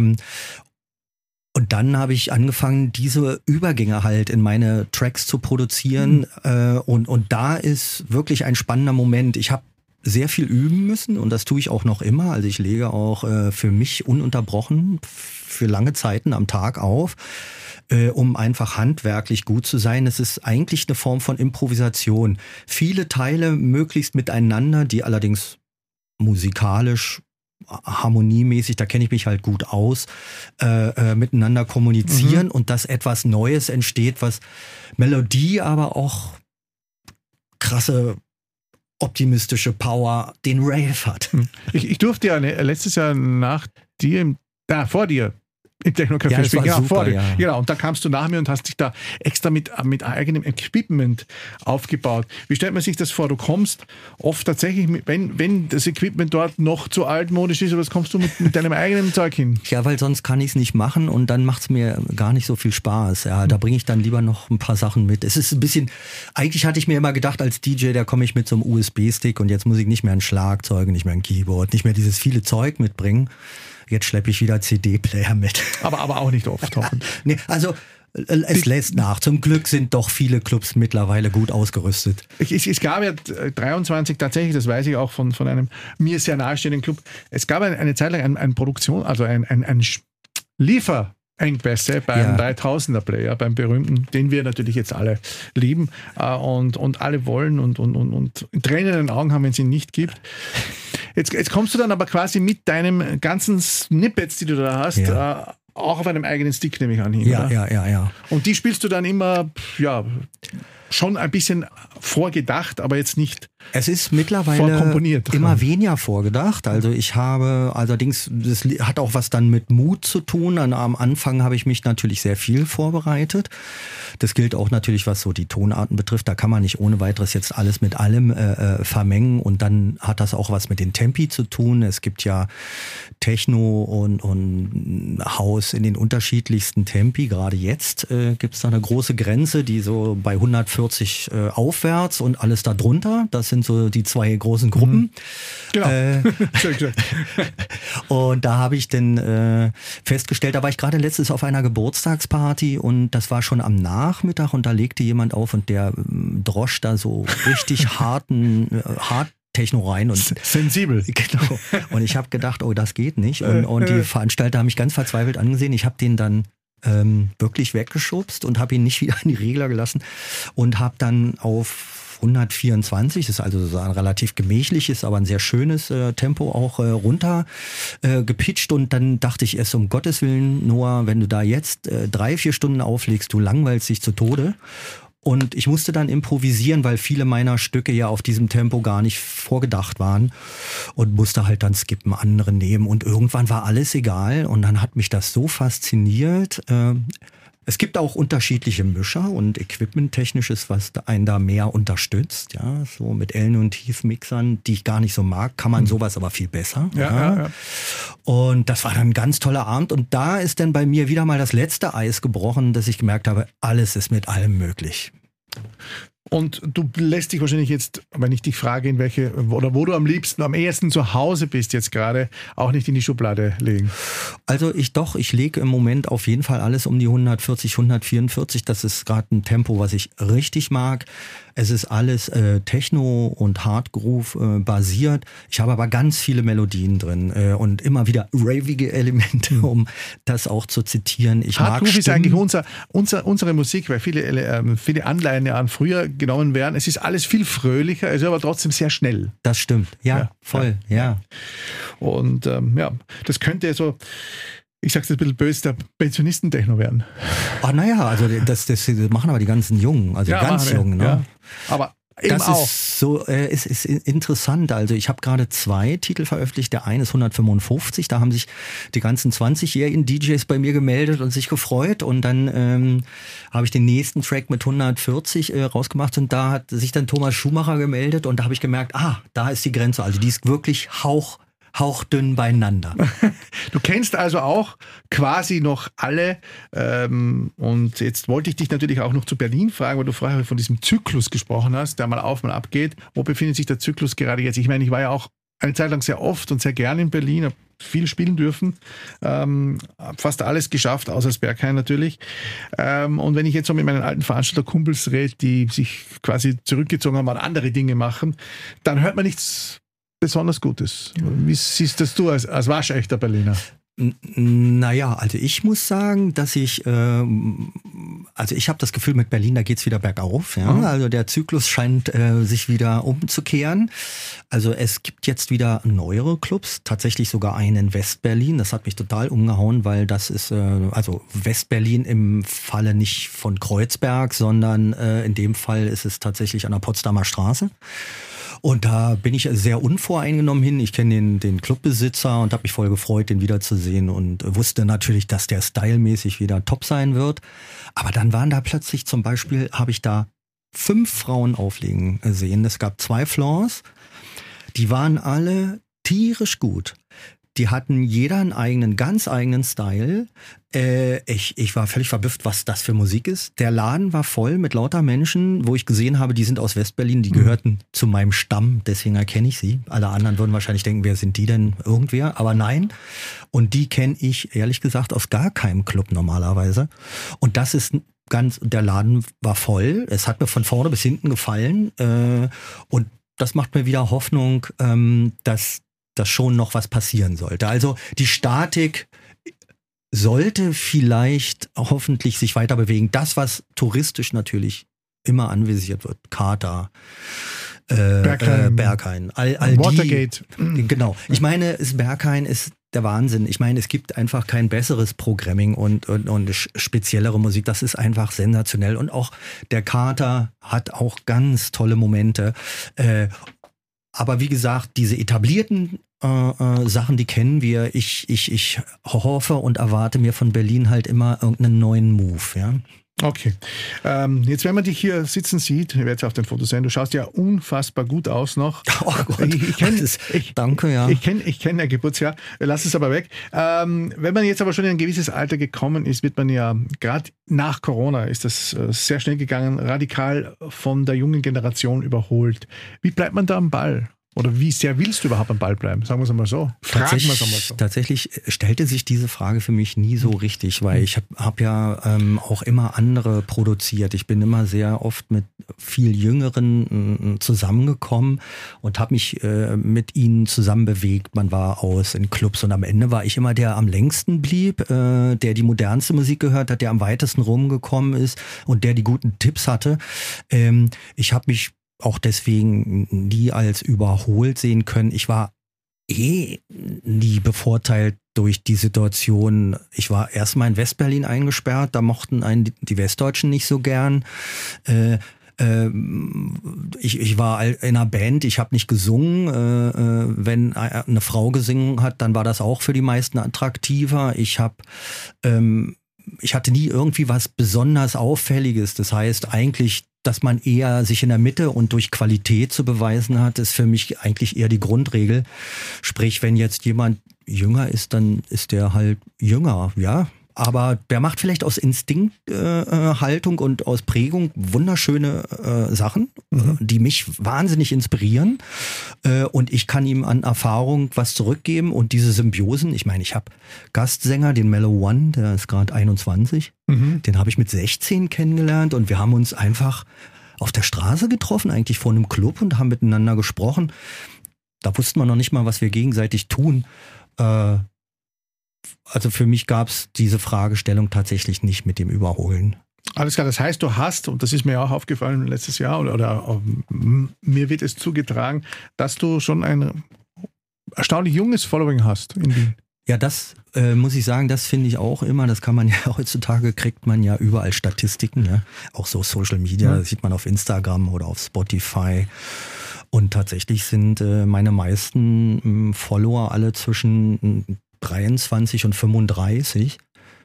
dann habe ich angefangen, diese Übergänge halt in meine Tracks zu produzieren. Und da ist wirklich ein spannender Moment. Ich habe sehr viel üben müssen und das tue ich auch noch immer. Also ich lege auch für mich ununterbrochen für lange Zeiten am Tag auf, um einfach handwerklich gut zu sein. Es ist eigentlich eine Form von Improvisation. Viele Teile möglichst miteinander, die allerdings musikalisch harmoniemäßig, da kenne ich mich halt gut aus, miteinander kommunizieren und dass etwas Neues entsteht, was Melodie, aber auch krasse optimistische Power, den Rave hat. Ich durfte ja letztes Jahr vor dir im Techno-Café spielen. Genau, super, Genau, und da kamst du nach mir und hast dich da extra mit eigenem Equipment aufgebaut. Wie stellt man sich das vor? Du kommst oft tatsächlich, wenn das Equipment dort noch zu altmodisch ist, aber das kommst du mit deinem eigenen Zeug hin. Ja, weil sonst kann ich es nicht machen und dann macht es mir gar nicht so viel Spaß. Ja, da bringe ich dann lieber noch ein paar Sachen mit. Es ist ein bisschen, eigentlich hatte ich mir immer gedacht, als DJ, da komme ich mit so einem USB-Stick und jetzt muss ich nicht mehr ein Schlagzeug, nicht mehr ein Keyboard, nicht mehr dieses viele Zeug mitbringen. Jetzt schleppe ich wieder CD-Player mit. Aber auch nicht oft. Nee, also es lässt nach. Zum Glück sind doch viele Clubs mittlerweile gut ausgerüstet. Es gab ja 23 tatsächlich, das weiß ich auch von einem mir sehr nahestehenden Club, es gab eine Zeit lang eine Produktion, also ein Lieferengpässe beim 3000er Player, beim berühmten, den wir natürlich jetzt alle lieben und alle wollen und Tränen in den Augen haben, wenn es ihn nicht gibt. Jetzt kommst du dann aber quasi mit deinem ganzen Snippets, die du da hast, auch auf einem eigenen Stick, nehme ich an. Oder? Ja. Und die spielst du dann immer, schon ein bisschen vorgedacht, aber jetzt nicht Es ist mittlerweile immer weniger vorgedacht. Also ich habe allerdings, das hat auch was dann mit Mut zu tun. Am Anfang habe ich mich natürlich sehr viel vorbereitet. Das gilt auch natürlich, was so die Tonarten betrifft. Da kann man nicht ohne weiteres jetzt alles mit allem vermengen. Und dann hat das auch was mit den Tempi zu tun. Es gibt ja Techno und House in den unterschiedlichsten Tempi. Gerade jetzt gibt es da eine große Grenze, die so bei 140 aufwärts und alles darunter. Das sind so die zwei großen Gruppen. Genau. Und da habe ich dann festgestellt, da war ich gerade letztens auf einer Geburtstagsparty und das war schon am Nachmittag und da legte jemand auf und der drosch da so richtig hart Techno rein. Und sensibel. Genau. Und ich habe gedacht, oh, das geht nicht. Und die Veranstalter haben mich ganz verzweifelt angesehen. Ich habe den dann wirklich weggeschubst und habe ihn nicht wieder in die Regler gelassen und habe dann auf 124, das ist also so ein relativ gemächliches, aber ein sehr schönes Tempo auch runter gepitcht und dann dachte ich erst, um Gottes Willen, Noah, wenn du da jetzt 3-4 Stunden auflegst, du langweilst dich zu Tode. Und ich musste dann improvisieren, weil viele meiner Stücke ja auf diesem Tempo gar nicht vorgedacht waren und musste halt dann skippen, andere nehmen und irgendwann war alles egal und dann hat mich das so fasziniert. Es gibt auch unterschiedliche Mischer und Equipment-Technisches, was einen da mehr unterstützt. Ja, so mit Ellen- und Heath-Mixern, die ich gar nicht so mag, kann man sowas aber viel besser. Ja. Und das war dann ein ganz toller Abend. Und da ist dann bei mir wieder mal das letzte Eis gebrochen, dass ich gemerkt habe, alles ist mit allem möglich. Und du lässt dich wahrscheinlich jetzt, wenn ich dich frage, in welche oder wo du am liebsten, am ehesten zu Hause bist jetzt gerade, auch nicht in die Schublade legen. Also ich lege im Moment auf jeden Fall alles um die 140, 144. Das ist gerade ein Tempo, was ich richtig mag. Es ist alles Techno und Hardgroove basiert. Ich habe aber ganz viele Melodien drin und immer wieder ravige Elemente, um das auch zu zitieren. Hardgroove ist eigentlich unsere Musik, weil viele Anleihen ja an früher genommen werden. Es ist alles viel fröhlicher, es ist aber trotzdem sehr schnell. Das stimmt, ja. Voll, ja. Und das könnte so, ich sag's jetzt ein bisschen böse, der Pensionistentechno werden. Ach naja, also das machen aber die ganzen Jungen, also ja, ganz Jungen. Ne? Ja. Aber eben das auch. Ist so, es ist interessant. Also ich habe gerade 2 Titel veröffentlicht. Der eine ist 155. Da haben sich die ganzen 20-jährigen DJs bei mir gemeldet und sich gefreut. Und dann habe ich den nächsten Track mit 140 rausgemacht. Und da hat sich dann Thomas Schumacher gemeldet. Und da habe ich gemerkt, da ist die Grenze. Also die ist wirklich hauchdünn beieinander. Du kennst also auch quasi noch alle und jetzt wollte ich dich natürlich auch noch zu Berlin fragen, weil du vorher von diesem Zyklus gesprochen hast, der mal auf, mal abgeht. Wo befindet sich der Zyklus gerade jetzt? Ich meine, ich war ja auch eine Zeit lang sehr oft und sehr gerne in Berlin, habe viel spielen dürfen, fast alles geschafft, außer das Berghain natürlich. Und wenn ich jetzt so mit meinen alten Veranstalter-Kumpels rede, die sich quasi zurückgezogen haben und andere Dinge machen, dann hört man nichts besonders Gutes. Wie siehst das du als waschechter Berliner? Naja, also ich muss sagen, dass ich habe das Gefühl, mit Berlin, da geht's wieder bergauf. Ja? Mhm. Also der Zyklus scheint sich wieder umzukehren. Also es gibt jetzt wieder neuere Clubs, tatsächlich sogar einen in West-Berlin. Das hat mich total umgehauen, weil das ist also West-Berlin im Falle nicht von Kreuzberg, sondern in dem Fall ist es tatsächlich an der Potsdamer Straße. Und da bin ich sehr unvoreingenommen hin. Ich kenne den Clubbesitzer und habe mich voll gefreut, den wiederzusehen und wusste natürlich, dass der stylmäßig wieder top sein wird. Aber dann waren da plötzlich zum Beispiel, habe ich da 5 Frauen auflegen sehen. Es gab 2 Floors, die waren alle tierisch gut. Die hatten jeder einen ganz eigenen Style. Ich war völlig verblüfft, was das für Musik ist. Der Laden war voll mit lauter Menschen, wo ich gesehen habe, die sind aus Westberlin, die gehörten zu meinem Stamm, deswegen erkenne ich sie. Alle anderen würden wahrscheinlich denken, wer sind die denn? Irgendwer, aber nein. Und die kenne ich, ehrlich gesagt, aus gar keinem Club normalerweise. Und das ist der Laden war voll. Es hat mir von vorne bis hinten gefallen. Und das macht mir wieder Hoffnung, dass schon noch was passieren sollte. Also die Statik sollte vielleicht hoffentlich sich weiter bewegen. Das, was touristisch natürlich immer anvisiert wird, Kater, Berghain, all Watergate. Genau. Ich meine, Berghain ist der Wahnsinn. Ich meine, es gibt einfach kein besseres Programming und speziellere Musik. Das ist einfach sensationell. Und auch der Kater hat auch ganz tolle Momente. Aber wie gesagt, diese etablierten Sachen, die kennen wir. Ich hoffe und erwarte mir von Berlin halt immer irgendeinen neuen Move, ja. Okay. Jetzt, wenn man dich hier sitzen sieht, ich werde es auf den Fotos sehen, du schaust ja unfassbar gut aus noch. Oh Gott, danke, ja. Ich kenn dein Geburtsjahr, lass es aber weg. Wenn man jetzt aber schon in ein gewisses Alter gekommen ist, wird man ja, gerade nach Corona ist das sehr schnell gegangen, radikal von der jungen Generation überholt. Wie bleibt man da am Ball? Oder wie sehr willst du überhaupt am Ball bleiben? Sagen wir es einmal so. Tatsächlich stellte sich diese Frage für mich nie so richtig, weil ich hab ja auch immer andere produziert. Ich bin immer sehr oft mit viel Jüngeren zusammengekommen und habe mich mit ihnen zusammen bewegt. Man war in Clubs und am Ende war ich immer der am längsten blieb, der die modernste Musik gehört hat, der am weitesten rumgekommen ist und der die guten Tipps hatte. Ich habe mich auch deswegen nie als überholt sehen können. Ich war nie bevorteilt durch die Situation. Ich war erstmal in Westberlin eingesperrt, da mochten einen die Westdeutschen nicht so gern. Ich war in einer Band, ich habe nicht gesungen. Wenn eine Frau gesungen hat, dann war das auch für die meisten attraktiver. Ich hatte nie irgendwie was besonders Auffälliges. Das heißt eigentlich, dass man eher sich in der Mitte und durch Qualität zu beweisen hat, ist für mich eigentlich eher die Grundregel. Sprich, wenn jetzt jemand jünger ist, dann ist der halt jünger, ja. Aber der macht vielleicht aus Instinkthaltung und aus Prägung wunderschöne Sachen, die mich wahnsinnig inspirieren. Und ich kann ihm an Erfahrung was zurückgeben. Und diese Symbiosen, ich meine, ich habe Gastsänger, den Mellow One, der ist gerade 21. Den habe ich mit 16 kennengelernt und wir haben uns einfach auf der Straße getroffen, eigentlich vor einem Club und haben miteinander gesprochen. Da wussten wir noch nicht mal, was wir gegenseitig tun. Also für mich gab es diese Fragestellung tatsächlich nicht mit dem Überholen. Alles klar, das heißt, du hast, und das ist mir auch aufgefallen letztes Jahr, oder mir wird es zugetragen, dass du schon ein erstaunlich junges Following hast in Wien. Ja, das muss ich sagen, das finde ich auch immer, das kann man ja heutzutage, kriegt man ja überall Statistiken, ja? Auch so Social Media, das sieht man auf Instagram oder auf Spotify. Und tatsächlich sind meine meisten Follower alle zwischen 23 und 35.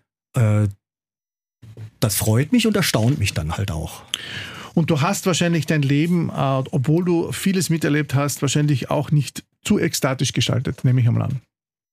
Das freut mich und erstaunt mich dann halt auch. Und du hast wahrscheinlich dein Leben, obwohl du vieles miterlebt hast, wahrscheinlich auch nicht zu ekstatisch gestaltet, nehme ich einmal an.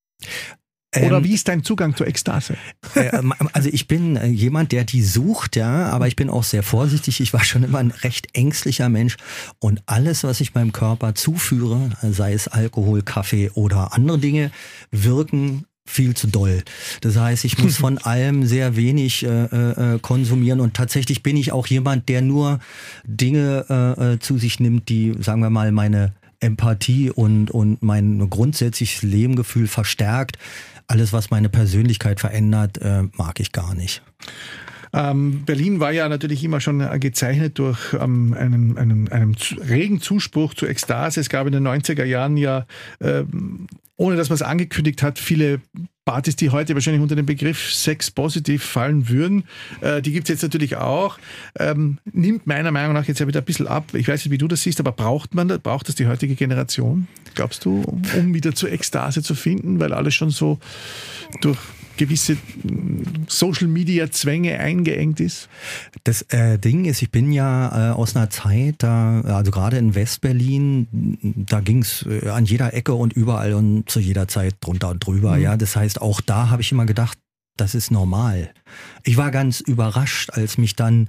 Oder wie ist dein Zugang zur Ekstase? Also ich bin jemand, der die sucht, ja, aber ich bin auch sehr vorsichtig. Ich war schon immer ein recht ängstlicher Mensch und alles, was ich meinem Körper zuführe, sei es Alkohol, Kaffee oder andere Dinge, wirken viel zu doll. Das heißt, ich muss von allem sehr wenig konsumieren und tatsächlich bin ich auch jemand, der nur Dinge zu sich nimmt, die, sagen wir mal, meine Empathie und mein grundsätzliches Lebengefühl verstärkt. Alles, was meine Persönlichkeit verändert, mag ich gar nicht. Berlin war ja natürlich immer schon gezeichnet durch einen regen Zuspruch zur Ekstase. Es gab in den 90er Jahren ja, ohne dass man es angekündigt hat, viele Partys, die heute wahrscheinlich unter den Begriff Sex Positive fallen würden. Die gibt es jetzt natürlich auch. Nimmt meiner Meinung nach jetzt ja wieder ein bisschen ab. Ich weiß nicht, wie du das siehst, aber braucht das die heutige Generation, glaubst du, um wieder zur Ekstase zu finden, weil alles schon so durch gewisse Social-Media-Zwänge eingeengt ist? Das Ding ist, ich bin ja aus einer Zeit, also gerade in Westberlin, da ging es an jeder Ecke und überall und zu jeder Zeit drunter und drüber. Ja, das heißt, auch da habe ich immer gedacht, das ist normal. Ich war ganz überrascht, als mich dann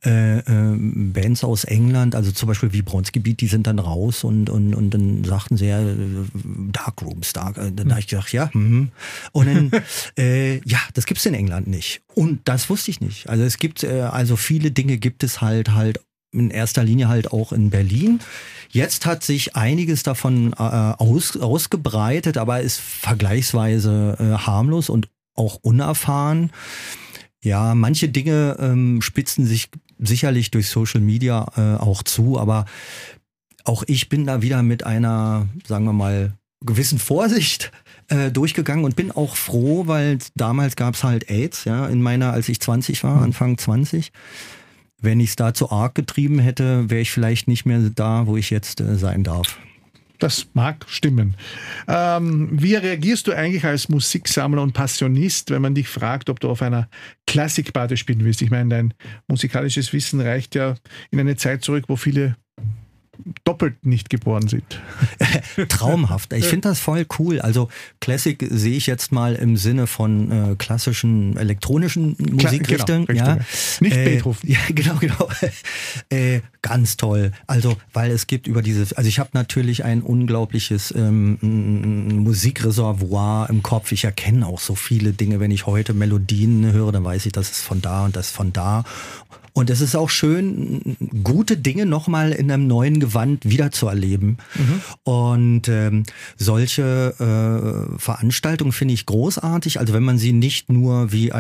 Bands aus England, also zum Beispiel wie Bronski Beat, die sind dann raus und dann sagten sie ja Darkrooms. Dann habe ich gedacht, ja. Und dann, ja, das gibt's in England nicht. Und das wusste ich nicht. Also es gibt, also viele Dinge gibt es halt in erster Linie halt auch in Berlin. Jetzt hat sich einiges davon ausgebreitet, aber ist vergleichsweise harmlos und auch unerfahren. Ja, manche Dinge spitzen sich sicherlich durch Social Media auch zu, aber auch ich bin da wieder mit einer, sagen wir mal, gewissen Vorsicht durchgegangen und bin auch froh, weil damals gab es halt AIDS, ja, als ich 20 war, Anfang 20. Wenn ich es da zu arg getrieben hätte, wäre ich vielleicht nicht mehr da, wo ich jetzt sein darf. Das mag stimmen. Wie reagierst du eigentlich als Musiksammler und Passionist, wenn man dich fragt, ob du auf einer Klassikparty spielen willst? Ich meine, dein musikalisches Wissen reicht ja in eine Zeit zurück, wo viele doppelt nicht geboren sind. Traumhaft. Ich finde das voll cool. Also Classic sehe ich jetzt mal im Sinne von klassischen elektronischen Musikrichtungen. Genau, ja. Nicht Beethoven. Ja, genau. Ganz toll. Also, weil es gibt ich habe natürlich ein unglaubliches Musikreservoir im Kopf. Ich erkenne auch so viele Dinge. Wenn ich heute Melodien höre, dann weiß ich, das ist von da und das ist von da. Und es ist auch schön, gute Dinge nochmal in einem neuen Gewand wiederzuerleben. Und solche Veranstaltungen finde ich großartig. Also wenn man sie nicht nur wie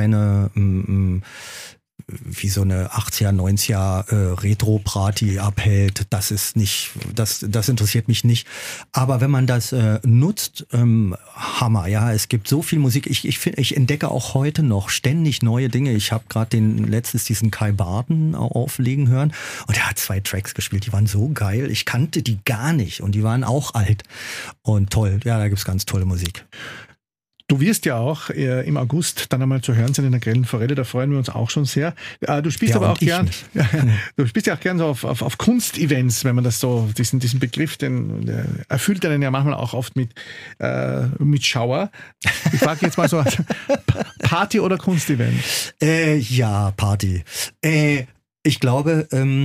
so eine 80er, 90er Retro-Party abhält, das interessiert mich nicht. Aber wenn man das nutzt, Hammer, ja, es gibt so viel Musik. Ich entdecke auch heute noch ständig neue Dinge. Ich habe gerade letztens diesen Kai Barton auflegen hören und er hat 2 Tracks gespielt, die waren so geil. Ich kannte die gar nicht und die waren auch alt und toll. Ja, da gibt's ganz tolle Musik. Du wirst ja auch im August dann einmal zu hören sein in der Grellen Forelle, da freuen wir uns auch schon sehr. Du spielst aber auch gern, du spielst ja auch gern so auf Kunstevents, wenn man das so, diesen Begriff, den erfüllt einen ja manchmal auch oft mit Schauer. Ich frage jetzt mal so, Party oder Kunstevent? Ja, Party. Ich glaube,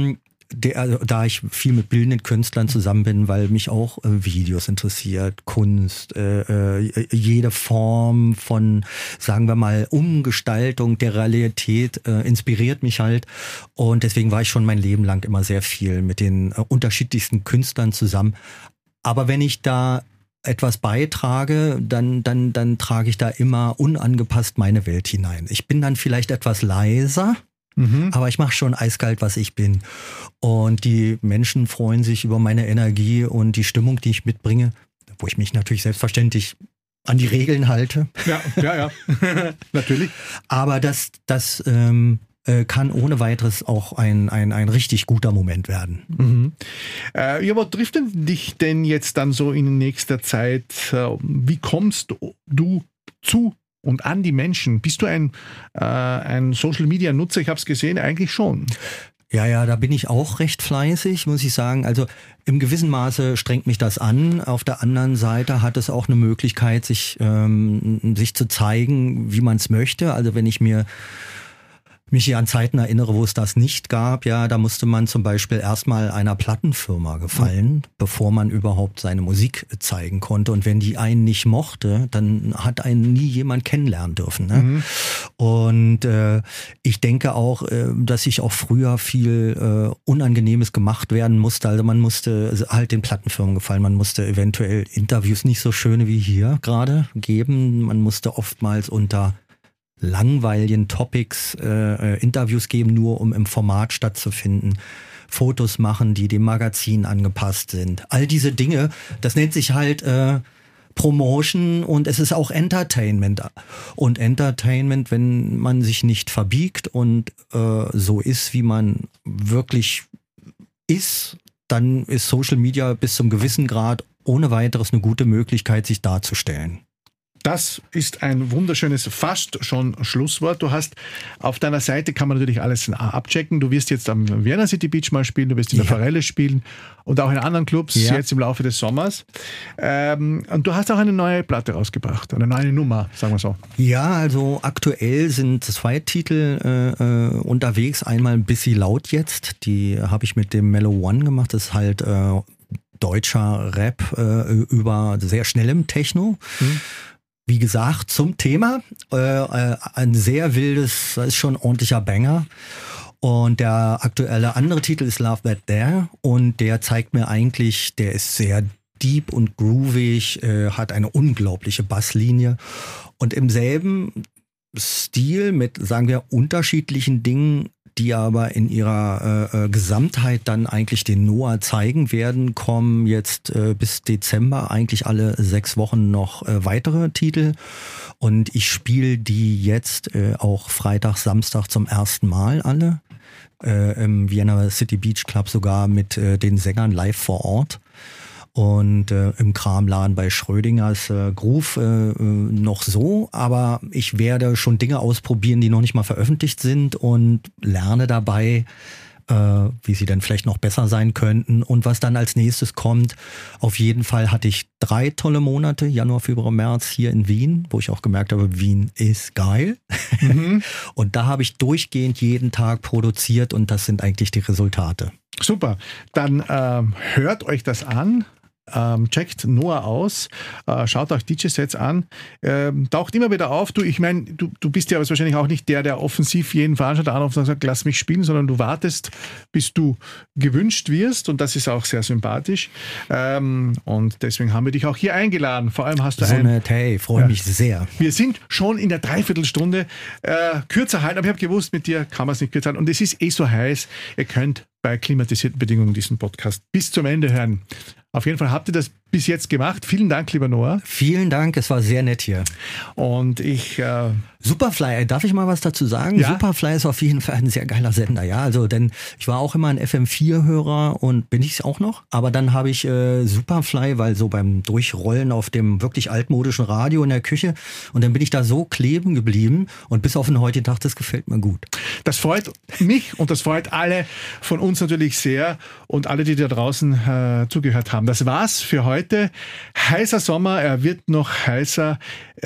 da ich viel mit bildenden Künstlern zusammen bin, weil mich auch Videos interessiert, Kunst, jede Form von, sagen wir mal, Umgestaltung der Realität inspiriert mich halt. Und deswegen war ich schon mein Leben lang immer sehr viel mit den unterschiedlichsten Künstlern zusammen. Aber wenn ich da etwas beitrage, dann trage ich da immer unangepasst meine Welt hinein. Ich bin dann vielleicht etwas leiser, aber ich mache schon eiskalt, was ich bin. Und die Menschen freuen sich über meine Energie und die Stimmung, die ich mitbringe, wo ich mich natürlich selbstverständlich an die Regeln halte. Ja, natürlich. Aber das kann ohne weiteres auch ein richtig guter Moment werden. Ja, wo trifft denn dich denn jetzt dann so in nächster Zeit? Wie kommst du zu und an die Menschen? Bist du ein Social-Media-Nutzer? Ich habe es gesehen, eigentlich schon. Ja, da bin ich auch recht fleißig, muss ich sagen. Also im gewissen Maße strengt mich das an. Auf der anderen Seite hat es auch eine Möglichkeit, sich zu zeigen, wie man es möchte. Also wenn ich mich hier an Zeiten erinnere, wo es das nicht gab, ja, da musste man zum Beispiel erstmal einer Plattenfirma gefallen, bevor man überhaupt seine Musik zeigen konnte. Und wenn die einen nicht mochte, dann hat einen nie jemand kennenlernen dürfen. Ne? Und ich denke auch, dass ich auch früher viel Unangenehmes gemacht werden musste. Also man musste halt den Plattenfirmen gefallen, man musste eventuell Interviews nicht so schöne wie hier gerade geben. Man musste oftmals unter langweiligen Topics Interviews geben, nur um im Format stattzufinden. Fotos machen, die dem Magazin angepasst sind. All diese Dinge, das nennt sich halt Promotion und es ist auch Entertainment. Und Entertainment, wenn man sich nicht verbiegt und so ist, wie man wirklich ist, dann ist Social Media bis zum gewissen Grad ohne weiteres eine gute Möglichkeit, sich darzustellen. Das ist ein wunderschönes, fast schon Schlusswort. Du hast auf deiner Seite, kann man natürlich alles abchecken. Du wirst jetzt am Vienna City Beach mal spielen, du wirst in der Forelle spielen und auch in anderen Clubs jetzt im Laufe des Sommers. Und du hast auch eine neue Platte rausgebracht, eine neue Nummer, sagen wir so. Ja, also aktuell sind 2 Titel unterwegs. Einmal Bissi laut jetzt, die habe ich mit dem Mellow One gemacht. Das ist halt deutscher Rap über sehr schnellem Techno. Wie gesagt, zum Thema, ein sehr wildes, das ist schon ein ordentlicher Banger. Und der aktuelle andere Titel ist Love That There und der zeigt mir eigentlich, der ist sehr deep und groovig, hat eine unglaubliche Basslinie und im selben Stil mit, sagen wir, unterschiedlichen Dingen die aber in ihrer Gesamtheit dann eigentlich den Noah zeigen werden, kommen jetzt bis Dezember eigentlich alle 6 Wochen noch weitere Titel. Und ich spiele die jetzt auch Freitag, Samstag zum ersten Mal alle. Im Vienna City Beach Club sogar mit den Sängern live vor Ort. Und im Kramladen bei Schrödinger ist Groove noch so, aber ich werde schon Dinge ausprobieren, die noch nicht mal veröffentlicht sind und lerne dabei, wie sie dann vielleicht noch besser sein könnten und was dann als nächstes kommt. Auf jeden Fall hatte ich 3 tolle Monate, Januar, Februar, März hier in Wien, wo ich auch gemerkt habe, Wien ist geil. Mhm. Und da habe ich durchgehend jeden Tag produziert und das sind eigentlich die Resultate. Super, dann hört euch das an. Checkt Noah aus, schaut euch DJ-Sets an, taucht immer wieder auf. Ich meine, du bist ja wahrscheinlich auch nicht der offensiv jeden Veranstalter anruft und sagt, lass mich spielen, sondern du wartest, bis du gewünscht wirst und das ist auch sehr sympathisch. Und deswegen haben wir dich auch hier eingeladen. Vor allem hast du hey, freue mich sehr. Wir sind schon in der Dreiviertelstunde kürzer halten, aber ich habe gewusst, mit dir kann man es nicht kürzer halten. Und es ist so heiß, ihr könnt bei klimatisierten Bedingungen diesen Podcast bis zum Ende hören. Auf jeden Fall habt ihr das bis jetzt gemacht. Vielen Dank, lieber Noah. Vielen Dank, es war sehr nett hier. Und ich... Superfly, darf ich mal was dazu sagen? Ja? Superfly ist auf jeden Fall ein sehr geiler Sender, ja. Also, denn ich war auch immer ein FM4-Hörer und bin ich es auch noch. Aber dann habe ich Superfly, weil so beim Durchrollen auf dem wirklich altmodischen Radio in der Küche und dann bin ich da so kleben geblieben und bis auf den heutigen Tag, das gefällt mir gut. Das freut mich und das freut alle von uns natürlich sehr und alle, die da draußen zugehört haben. Das war's für heute. Heißer Sommer, er wird noch heißer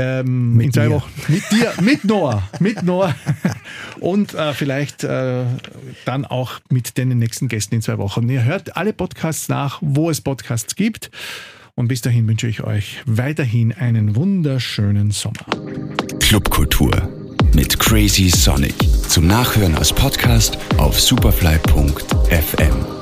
in 2 Wochen. Mit dir, mit Noah und vielleicht dann auch mit den nächsten Gästen in 2 Wochen. Ihr hört alle Podcasts nach, wo es Podcasts gibt und bis dahin wünsche ich euch weiterhin einen wunderschönen Sommer. Clubkultur mit Crazy Sonic. Zum Nachhören als Podcast auf superfly.fm.